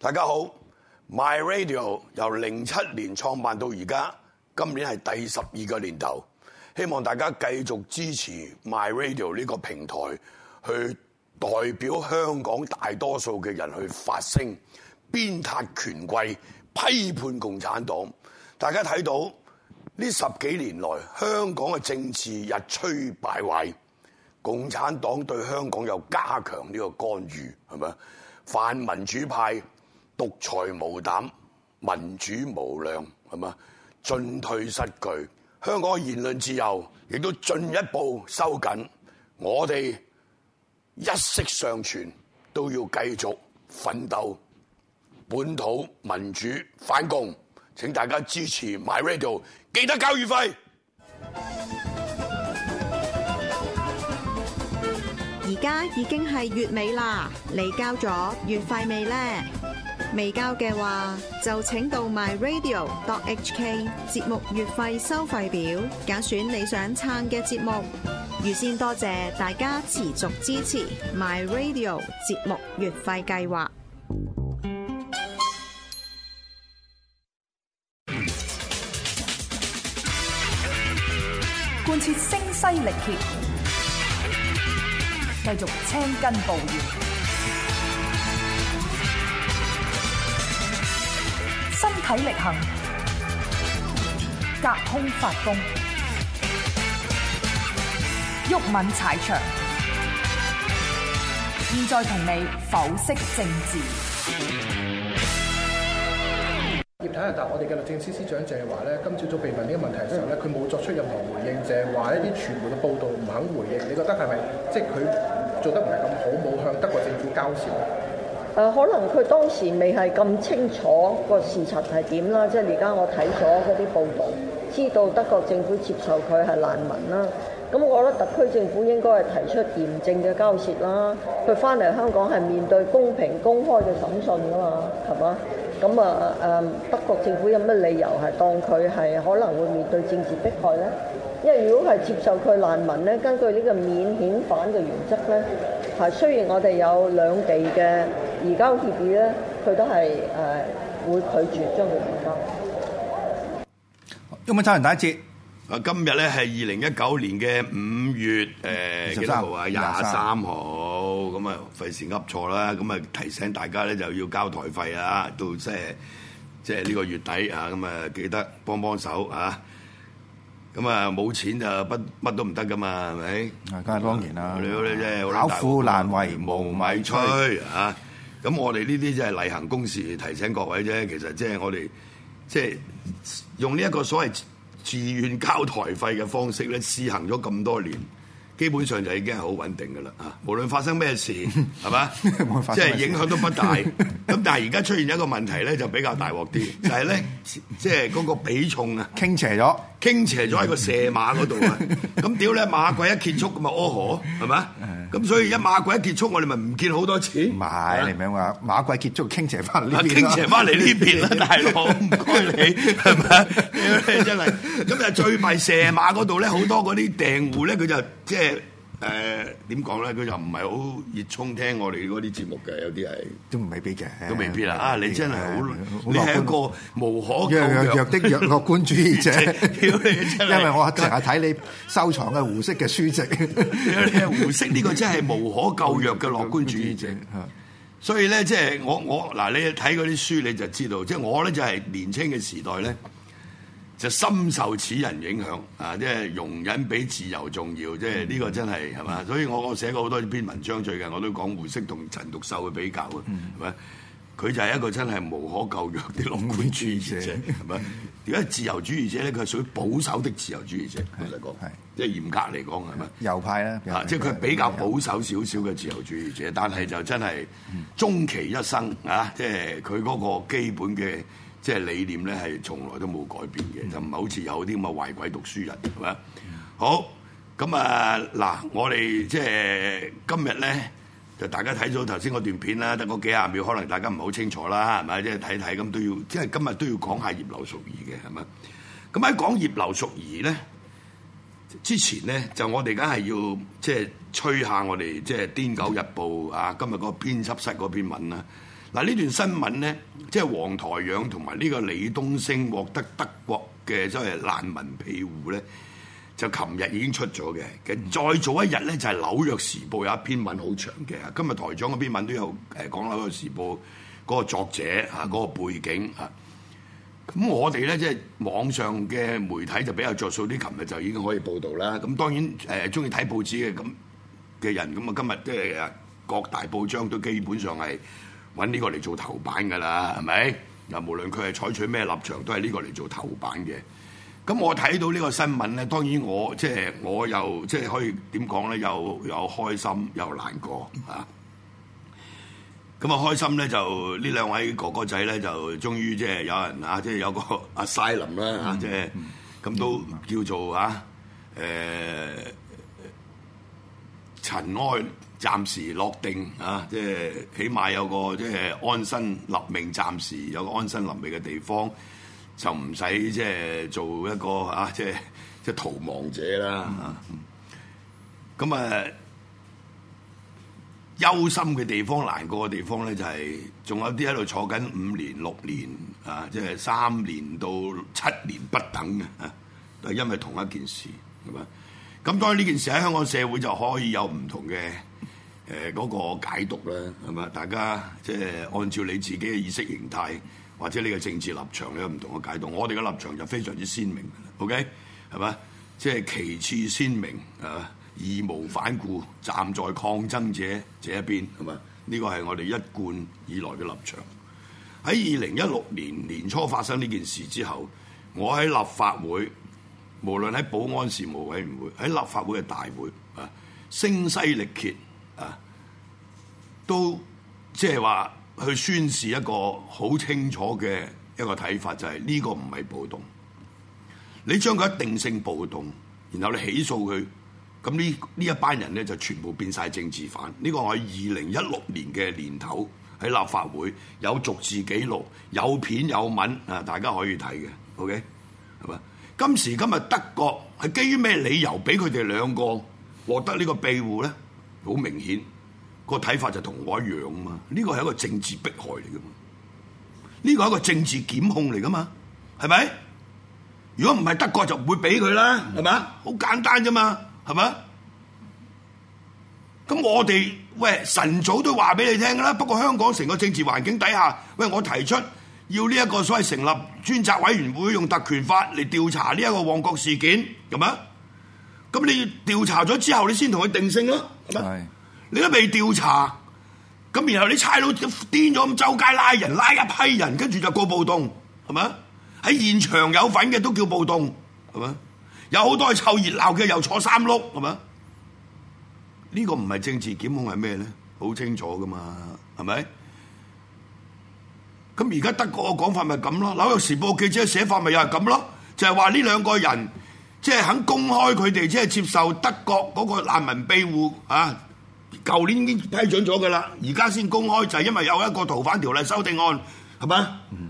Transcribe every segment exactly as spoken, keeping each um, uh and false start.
大家好 ，My Radio 由零七年創辦到而家，今年係第十二個年頭。希望大家繼續支持 My Radio 呢個平台，去代表香港大多數嘅人去發聲，鞭撻權貴，批判共產黨。大家睇到呢十幾年來，香港嘅政治日趨敗壞，共產黨對香港又加強呢個干預，係咪？泛民主派獨裁無膽，民主無量，係嘛？進退失據，香港嘅言論自由亦都進一步收緊。我哋一息尚存，都要繼續奮鬥，本土民主反共。請大家支持 My Radio， 記得交月費。 而家已經係月尾啦，你交咗月費未呢？未交嘅話，就請到 my radio dot h k 節目月費收費表，揀選你想撐嘅節目。預先多謝大家持續支持 My Radio 節目月費計劃。 貫徹聲嘶力竭，繼續青筋暴現，身體力行，隔空發功，毓民踩場。現在同你剖析政治。 葉太係答我哋嘅律政司司長鄭華咧，今朝早被問呢個問題嘅時候咧，佢冇作出任何回應，就係話一啲傳媒嘅報導唔肯回應。你覺得係咪即係佢做得唔係咁好，冇向德國政府交涉？ 誒、呃，可能佢當時未係咁清楚個事實係點啦，即係而家我睇咗嗰啲報導，知道德國政府接受佢係難民啦。咁我覺得特區政府應該係提出嚴正嘅交涉啦。佢翻嚟香港係面對公平公開嘅審訊㗎嘛，係嘛？咁啊誒，德國政府有乜理由係當佢係可能會面對政治迫害咧？因為如果係接受佢難民咧，根據呢個免遣返嘅原則咧，係雖然我哋有兩地嘅移交協議咧，佢都係誒、呃、會拒絕將佢移交。 毓民踩場第一節。 啊，今日咧係二零一九年嘅五月誒幾多號啊？廿三號，咁啊費事噏錯啦，咁啊提醒大家咧就要交台費啊，到即係即係呢個月底啊，咁啊記得幫幫手啊！咁啊冇錢就乜乜都唔得噶嘛，係咪？ 啊，梗係當然啦！ 你你即係巧婦難為無米炊啊！咁我哋呢啲即係例行公事提醒各位啫，其實即係我哋即係用呢一個所謂自願交台費嘅方式咧，試行咗咁多年，基本上就已經係好穩定㗎啦啊！無論發生咩事，係嘛，即係影響都不大。咁但係而家出現一個問題咧，就比較大鑊啲，就係咧，即係嗰個比重啊， 傾斜咗， 傾斜咗喺個射馬嗰度啊！咁屌咧，馬季一結束咁咪屙河，係嘛？咁所以一馬季一結束，我哋咪唔見好多錢。 唔係，你明話馬季結束傾斜翻嚟呢邊傾斜翻嚟呢邊啦，大佬唔該你，係咪？真係咁就最弊射馬嗰度咧，好多嗰啲訂戶咧，佢就即係誒點講咧？佢就唔係好熱衷聽我哋嗰啲節目嘅，有啲係都未必嘅， 都未必啦。啊，你真係好，你係一個無可救藥弱弱的弱樂觀主義者。 屌你真係， 因為我成日睇你收藏嘅胡適嘅書籍。 胡適呢個真係無可救藥嘅樂觀主義者。所以咧，即係我我嗱，你睇嗰啲書你就知道，即係我咧就係年青嘅時代咧，就深受此人影響啊！即係容忍比自由重要，即係呢個真係係嘛？所以我我寫過好多篇文章，最近我都講胡適同陳獨秀嘅比較嘅，係咪？佢就係一個真係無可救藥的樂觀主義者，係咪？點解自由主義者咧？佢係屬於保守的自由主義者，老實講，即係嚴格嚟講係咪？ 右派咧， 啊，即係佢比較保守少少嘅自由主義者，但係就真係終其一生啊！即係佢嗰個基本嘅即係理念咧，係從來都冇改變嘅，就唔係好似有啲咁嘅壞鬼讀書人，係咪？好，咁啊嗱，我哋即係今日咧。就大家睇咗頭先嗰段片啦，得嗰幾廿秒，可能大家唔係好清楚啦，係咪？即係睇睇咁都要，即係今日都要講下葉劉淑儀嘅，係咪？咁喺講葉劉淑儀咧之前咧，就我哋梗係要即係吹下我哋即係《癲狗日報》啊，今日嗰個編輯室嗰篇文啦。 嗱，呢段新聞咧，即係黃台仰同埋呢個李東升獲得德國嘅即係難民庇護咧，就琴日已經出咗嘅。再早一日咧，就係《紐約時報》有一篇文好長嘅。今日台長嗰篇文都有誒講《紐約時報》嗰個作者啊，嗰個背景啊。咁我哋咧即係網上嘅媒體就比較着數啲，琴日就已經可以報導啦。咁當然誒中意睇報紙嘅咁嘅人，咁啊今日即係各大報章都基本上係揾呢個嚟做頭版㗎啦，係咪？嗱，無論佢係採取咩立場，都係呢個嚟做頭版嘅。咁我睇到呢個新聞咧，當然我即係我又即係可以點講咧？又又開心又難過啊！咁啊開心咧就呢兩位哥哥仔咧就終於即係有人啊，即係有個阿 Asylum 啦嚇，即係咁都叫做啊誒、呃、塵埃暫時落定啊！即係起碼有個即係安身立命，暫時有個安身立命嘅地方，就唔使即係做一個啊即係即係逃亡者啦嚇。咁啊〜憂心嘅地方、難過嘅地方咧，就係仲有啲喺度坐緊五年、六年啊，即係三年到七年不等嘅啊，都係因為同一件事，係嘛？咁當然呢件事喺香港社會就可以有唔同嘅誒嗰個解讀啦，係嘛？大家即係按照你自己嘅意識形態或者你嘅政治立場有唔同嘅解讀。我哋嘅立場就非常之鮮明嘅 ，OK 係嘛？即係旗幟鮮明啊！義無反顧站在抗爭者這一邊，係嘛？呢個係我哋一貫以來嘅立場。喺二零一六年年初發生呢件事之後，我喺立法會，無論喺保安事務委員會，喺立法會嘅大會啊，聲嘶力竭啊，都即係話去宣示一個好清楚嘅一個睇法，就係呢個唔係暴動。你將佢一定性暴動，然後你起訴佢。咁呢呢一班人咧就全部變晒政治犯。呢個我喺二零一六年嘅年頭喺立法會有逐字記錄、有片有文啊，大家可以睇嘅。OK 係嘛？今時今日德國係基於咩理由俾佢哋兩個獲得呢個庇護咧？好明顯個睇法就同我一樣啊嘛。呢個係一個政治迫害嚟噶嘛。呢個係一個政治檢控嚟噶嘛，係咪？如果唔係德國就唔會俾佢啦，係咪？好簡單啫嘛。係咪？咁我哋喂晨早都話俾你聽㗎啦。不過香港成個政治環境底下，喂我提出要呢一個所謂成立專責委員會，用特權法嚟調查呢一個旺角事件，係咪？咁你調查咗之後，你先同佢定性咯，係咪？是你都未調查，咁然後你差佬癲咗咁周街拉人，拉一批人，跟住就告暴動，係咪？喺現場有份嘅都叫暴動，係咪？有好多係湊熱鬧嘅，又坐三碌，係咪？呢、這個唔係政治檢控係咩咧？好清楚噶嘛，係咪？咁而家德國嘅講法咪咁咯？紐約時報記者寫法咪又係咁咯？就係話呢兩個人即係、就是、肯公開佢哋即係接受德國嗰個難民庇護啊！舊年已經批准咗噶啦，而家先公開就係、是、因為有一個逃犯條例修訂案，係咪？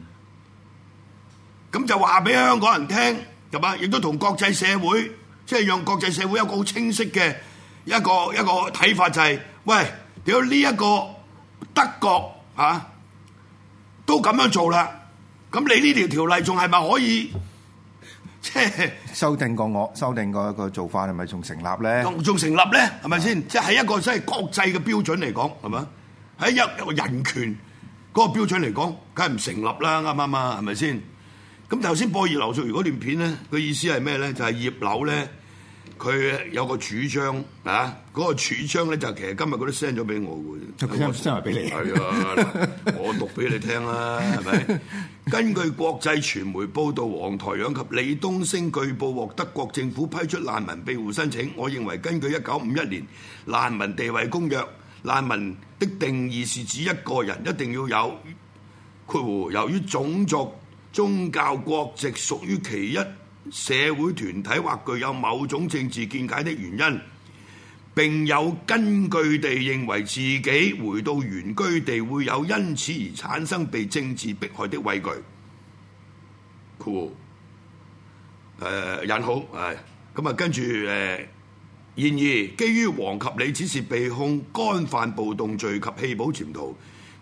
咁、嗯、就話俾香港人聽。係嘛？亦都同國際社會，即係讓國際社會有個好清晰嘅一個一個睇法、就係，就係喂，屌呢一個德國啊，都咁樣做啦，咁你呢條條例仲係咪可以即係修訂過我修訂過一個做法係咪仲成立咧？ 仲成立咧？係咪先？即係喺一個即係國際嘅標準嚟講，係嘛？喺一一個人權嗰個標準嚟講，梗係唔成立啦，啱唔啱啊？係咪先？咁頭先播葉劉淑儀嗰段片咧，佢意思係咩咧？就係、是、葉劉咧，佢有個主張啊，嗰、那個主張咧就其實今日佢都 send 咗俾我嘅，send 埋俾你。係啊，我讀俾你聽啦，係咪？根據國際傳媒報道，黃台仰及李東升據報獲德國政府批出難民庇護申請。我認為根據一九五一年難民地位公約，難民的定義是指一個人一定要有括弧由於種族、宗教、國籍屬於其一社會團體或具有某種政治見解的原因，並有根據地認為自己回到原居地會有因此而產生被政治迫害的畏懼。cool，誒引號係咁啊，跟住誒，然而基於黃及李此時被控干犯暴動罪及棄保潛逃，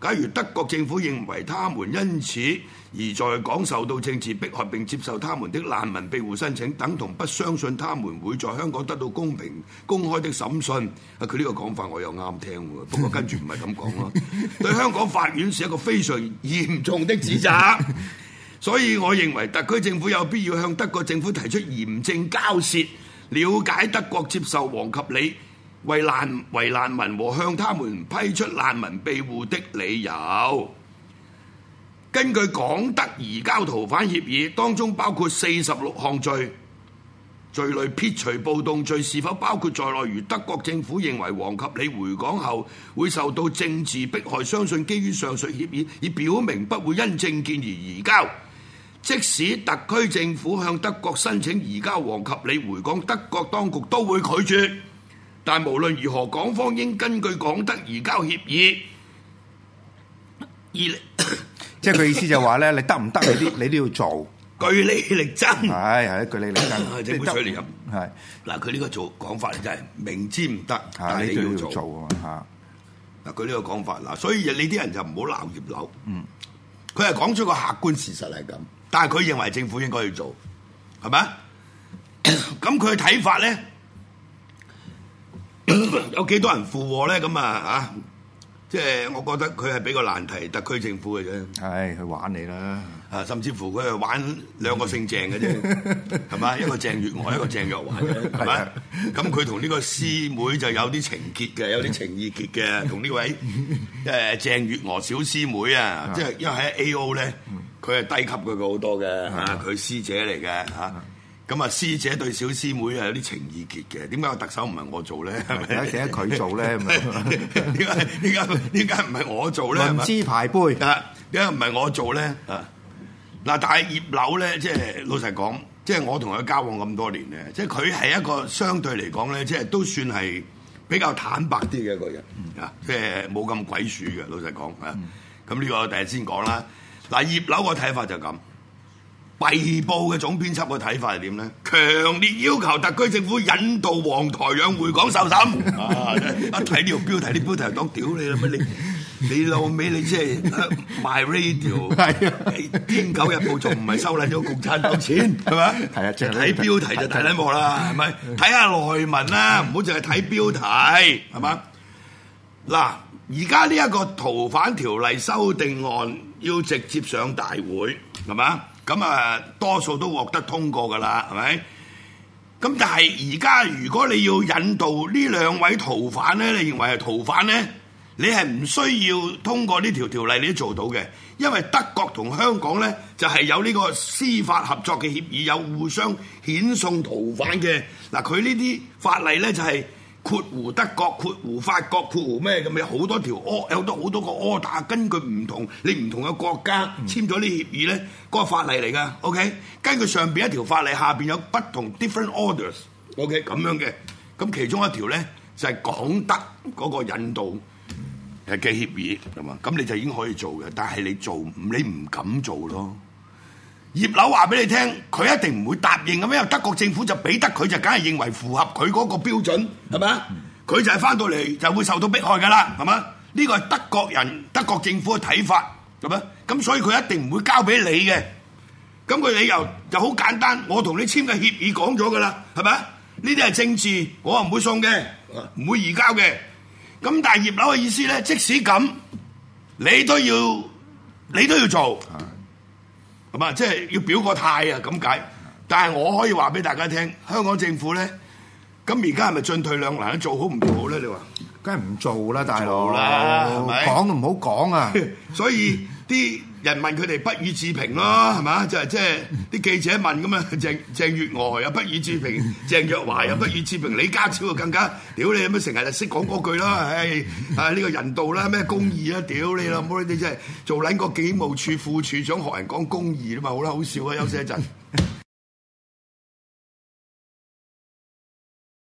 假如德國政府認為他們因此而在港受到政治迫害並接受他們的難民庇護申請，等同不相信他們會在香港得到公平公開的審訊。啊，佢呢個講法我又啱聽喎，不過跟住唔係咁講咯。對香港法院是一個非常嚴重的指責，所以我認為特區政府有必要向德國政府提出嚴正交涉，了解德國接受黃及理為難為難民和向他們批出難民庇護的理由。根據港德移交逃犯協議，當中包括四十六項罪，罪類撇除暴動罪是否包括在內？如德國政府認為黃及理回港後會受到政治迫害，相信基於上述協議，已表明不會因政見而移交。即使特區政府向德國申請移交黃及理回港，德國當局都會拒絕。但無論如何，港方應根據港德移交協議而即係佢意思就話咧，你得唔得？你啲你都要做， 據理力爭。 係係據理力爭。 整杯水嚟飲。 係嗱，佢呢個做講法真係明知唔得，但係你都你要要做啊嘛嚇。嗱，佢呢個講法嗱，所以你啲人就唔好鬧葉劉。嗯，佢係講出個客觀事實係咁，但係佢認為政府應該要做，係咪？咁佢嘅睇法咧，有幾多人附和咧？咁啊嚇？即係我覺得佢係俾個難題特區政府嘅啫， 係去玩你啦， 啊甚至乎佢係玩兩個姓鄭嘅啫，係嘛？一個鄭月娥，一個鄭若驊嘅，係嘛？咁佢同呢個師妹就有啲情結嘅，有啲情意結嘅，同呢位誒鄭月娥小師妹啊，即係因為喺 A O 咧，佢係低級過佢好多嘅，嚇佢師姐嚟嘅嚇。咁啊，師姐對小師妹係有啲情意結嘅。點解個特首唔係我做咧？係咪？ 點解佢做咧？ 點解點解點解唔係我做咧？ 論資排輩啊，點解唔係我做咧？啊，嗱，但係葉劉咧，即係老實講，即係我同佢交往咁多年咧，即係佢係一個相對嚟講咧，即係都算係比較坦白啲嘅一個人啊，即係冇咁鬼鼠嘅。老實講啊，咁呢個我第日先講啦。嗱，葉劉個睇法就咁。衛報嘅總編輯嘅睇法係點咧？強烈要求特區政府引導黃台仰回港受審。啊！一睇呢條標題，啲標題當屌你啦！乜你你老味你即係 My Radio 係啊！《天狗日報》仲唔係收撚咗共產黨錢係咪？係啊！即係睇標題就睇撚我啦，係咪？睇下內文啦，唔好淨係睇標題係嘛？嗱，而家呢一個逃犯條例修訂案要直接上大會係嘛？咁啊，多數都獲得通過㗎啦，係咪？咁但係而家如果你要引導呢兩位逃犯咧，你認為係逃犯咧，你係唔需要通過呢條條例，你都做到嘅，因為德國同香港咧就係有呢個司法合作嘅協議，有互相遣送逃犯嘅。嗱，佢呢啲法例咧就係括弧德國、括弧法國、括弧咩咁，有好多條 order， 有好多好多個 order，根據唔同你唔同嘅國家簽咗呢協議咧，嗰個法例嚟㗎。OK， 根據上邊一條法例，下邊有不同 different orders。OK， 咁樣嘅，咁其中一條咧就係港德嗰個引導嘅協議，係嘛？咁你就已經可以做嘅，但係你做你唔敢做咯。葉劉話俾你聽，佢一定唔會答應咁，因為德國政府就俾得佢，就梗係認為符合佢嗰個標準，係咪啊？佢就係翻到嚟就會受到迫害㗎啦，係嘛？呢個係德國人、德國政府嘅睇法，係咪？咁所以佢一定唔會交俾你嘅。咁佢理由就好簡單，我同你簽嘅協議講咗㗎啦，係咪啊？呢啲係政治，我話唔會送嘅，唔會移交嘅。咁但係葉劉嘅意思咧，即使咁，你都要你都要做。係嘛？即係要表個態啊，咁解。但係我可以話俾大家聽，香港政府咧，咁而家係咪進退兩難？做好唔做好咧？你話？ 梗係唔做啦，大佬。 做啦，係咪？ 講都唔好講啊！ 所以啲人問佢哋不予置評咯，係嘛？就係即係啲記者問咁啊，鄭鄭月娥又不予置評，鄭若驊又不予置評，李家超啊更加屌你咁啊，成日就識講嗰句啦，唉啊呢個人道啦，咩公義啊，屌你啦，冇你哋真係做撚個警務處副處長學人講公義啊嘛，好啦，好笑啊，休息一陣。